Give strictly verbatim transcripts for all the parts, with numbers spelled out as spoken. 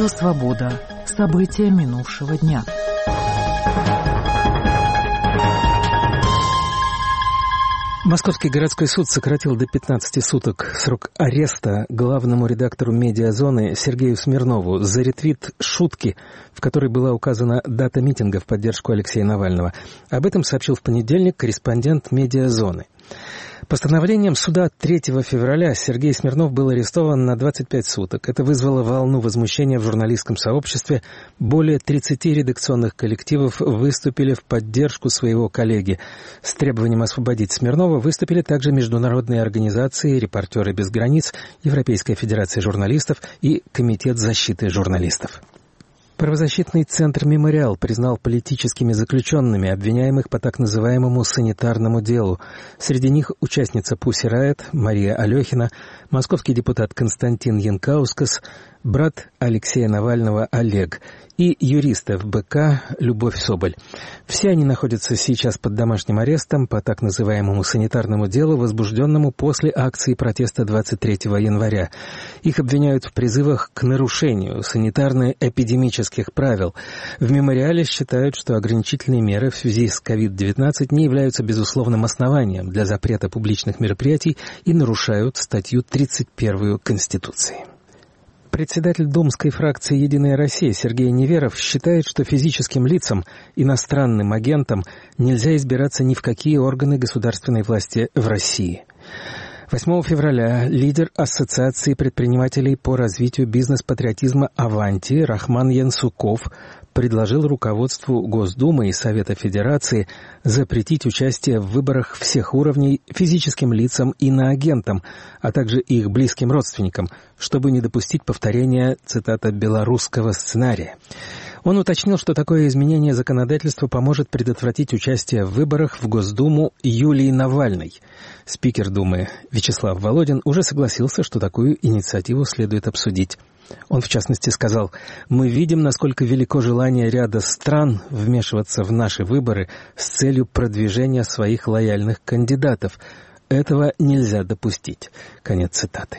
Радио «Свобода». События минувшего дня. Московский городской суд сократил до пятнадцати суток срок ареста главному редактору «Медиазоны» Сергею Смирнову за ретвит шутки, в которой была указана дата митинга в поддержку Алексея Навального. Об этом сообщил в понедельник корреспондент «Медиазоны». Постановлением суда третьего февраля Сергей Смирнов был арестован на двадцать пять суток. Это вызвало волну возмущения в журналистском сообществе. Более тридцати редакционных коллективов выступили в поддержку своего коллеги. С требованием освободить Смирнова выступили также международные организации «Репортеры без границ», Европейская федерация журналистов и Комитет защиты журналистов. Правозащитный центр «Мемориал» признал политическими заключенными обвиняемых по так называемому санитарному делу. Среди них участница Pussy Riot Мария Алехина, московский депутат Константин Янкаускас, брат Алексея Навального Олег и юрист эф бэ ка Любовь Соболь. Все они находятся сейчас под домашним арестом по так называемому санитарному делу, возбужденному после акции протеста двадцать третьего января. Их обвиняют в призывах к нарушению санитарно-эпидемических правил. В «Мемориале» считают, что ограничительные меры в связи с ковид девятнадцать не являются безусловным основанием для запрета публичных мероприятий и нарушают статью тридцать первую Конституции. Председатель думской фракции «Единая Россия» Сергей Неверов считает, что физическим лицам, иностранным агентам нельзя избираться ни в какие органы государственной власти в России. восьмого февраля лидер Ассоциации предпринимателей по развитию бизнес-патриотизма «Аванти» Рахман Янсуков предложил руководству Госдумы и Совета Федерации запретить участие в выборах всех уровней физическим лицам и иноагентам, а также их близким родственникам, чтобы не допустить повторения, цитата, «белорусского сценария». Он уточнил, что такое изменение законодательства поможет предотвратить участие в выборах в Госдуму Юлии Навальной. Спикер Думы Вячеслав Володин уже согласился, что такую инициативу следует обсудить. Он, в частности, сказал: «Мы видим, насколько велико желание ряда стран вмешиваться в наши выборы с целью продвижения своих лояльных кандидатов. Этого нельзя допустить». Конец цитаты.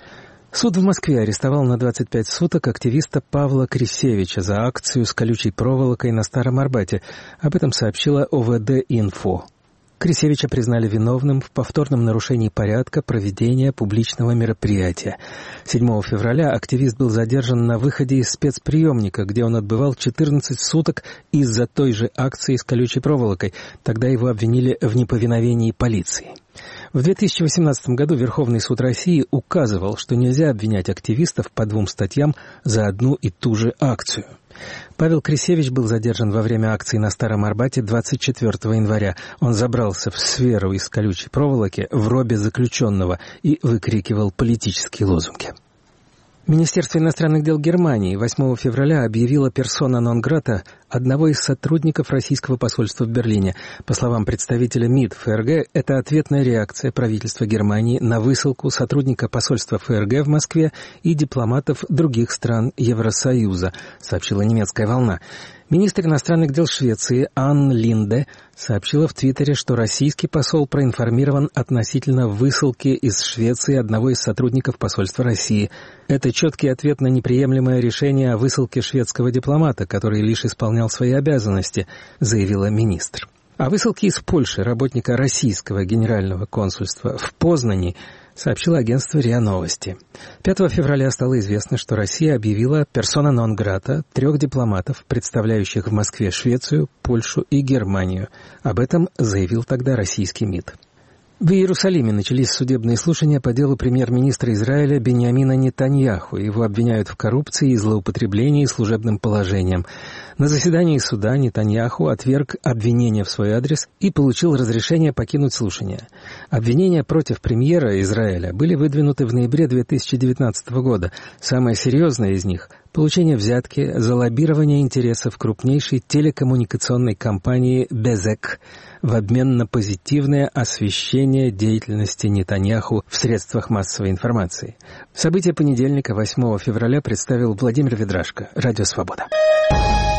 Суд в Москве арестовал на двадцать пять суток активиста Павла Крисевича за акцию с колючей проволокой на Старом Арбате. Об этом сообщила о вэ дэ-инфо. Крисевича признали виновным в повторном нарушении порядка проведения публичного мероприятия. седьмого февраля активист был задержан на выходе из спецприемника, где он отбывал четырнадцать суток из-за той же акции с колючей проволокой. Тогда его обвинили в неповиновении полиции. В две тысячи восемнадцатом году Верховный суд России указывал, что нельзя обвинять активистов по двум статьям за одну и ту же акцию. Павел Крисевич был задержан во время акции на Старом Арбате двадцать четвёртого января. Он забрался в сферу из колючей проволоки в робе заключенного и выкрикивал политические лозунги. Министерство иностранных дел Германии восьмого февраля объявило персона нон-грата одного из сотрудников российского посольства в Берлине. По словам представителя МИД эф эр гэ, это ответная реакция правительства Германии на высылку сотрудника посольства эф эр гэ в Москве и дипломатов других стран Евросоюза, сообщила немецкая «Волна». Министр иностранных дел Швеции Анн Линде сообщила в Твиттере, что российский посол проинформирован относительно высылки из Швеции одного из сотрудников посольства России. Это четкий ответ на неприемлемое решение о высылке шведского дипломата, который лишь исполнял свои обязанности, заявила министр. О высылке из Польши работника российского генерального консульства в Познани сообщило агентство РИА Новости. пятого февраля стало известно, что Россия объявила персона нон-грата трех дипломатов, представляющих в Москве Швецию, Польшу и Германию. Об этом заявил тогда российский МИД. В Иерусалиме начались судебные слушания по делу премьер-министра Израиля Биньямина Нетаньяху. Его обвиняют в коррупции и злоупотреблении служебным положением. На заседании суда Нетаньяху отверг обвинения в свой адрес и получил разрешение покинуть слушания. Обвинения против премьера Израиля были выдвинуты в ноябре две тысячи девятнадцатого года. Самое серьезное из них – получение взятки за лоббирование интересов крупнейшей телекоммуникационной компании «Безек» в обмен на позитивное освещение деятельности Нетаньяху в средствах массовой информации. События понедельника, восьмого февраля, представил Владимир Ведрашко, Радио «Свобода».